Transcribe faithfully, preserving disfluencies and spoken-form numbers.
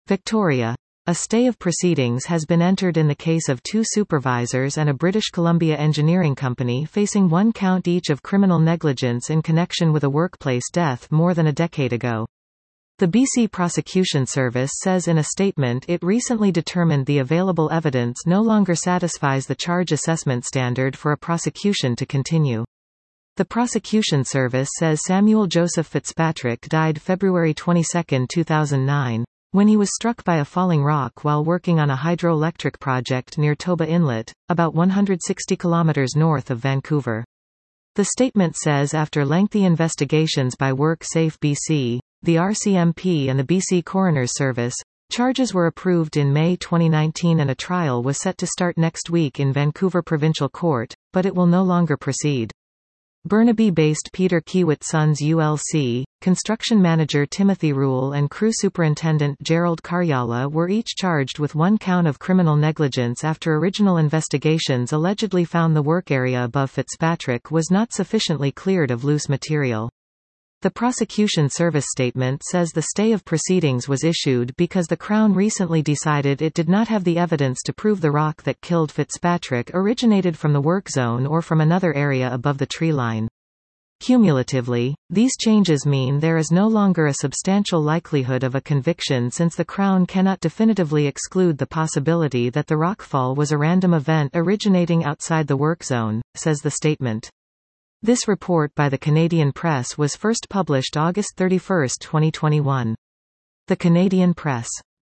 Victoria. A stay of proceedings has been entered in the case of two supervisors and a British Columbia engineering company facing one count each of criminal negligence in connection with a workplace death more than a decade ago. The B C Prosecution Service says in a statement it recently determined the available evidence no longer satisfies the charge assessment standard for a prosecution to continue. The Prosecution Service says Samuel Joseph Fitzpatrick died February twenty-second two thousand nine, when he was struck by a falling rock while working on a hydroelectric project near Toba Inlet, about one hundred sixty kilometers north of Vancouver. The statement says after lengthy investigations by WorkSafe B C, the R C M P and the B C Coroner's Service, charges were approved in May twenty nineteen and a trial was set to start next week in Vancouver Provincial Court, but it will no longer proceed. Burnaby-based Peter Kiewit Sons U L C, construction manager Timothy Rule and crew superintendent Gerald Karyala were each charged with one count of criminal negligence after original investigations allegedly found the work area above Fitzpatrick was not sufficiently cleared of loose material. The Prosecution Service statement says the stay of proceedings was issued because the Crown recently decided it did not have the evidence to prove the rock that killed Fitzpatrick originated from the work zone or from another area above the tree line. Cumulatively, these changes mean there is no longer a substantial likelihood of a conviction since the Crown cannot definitively exclude the possibility that the rockfall was a random event originating outside the work zone, says the statement. This report by the Canadian Press was first published August thirty-first twenty twenty-one. The Canadian Press.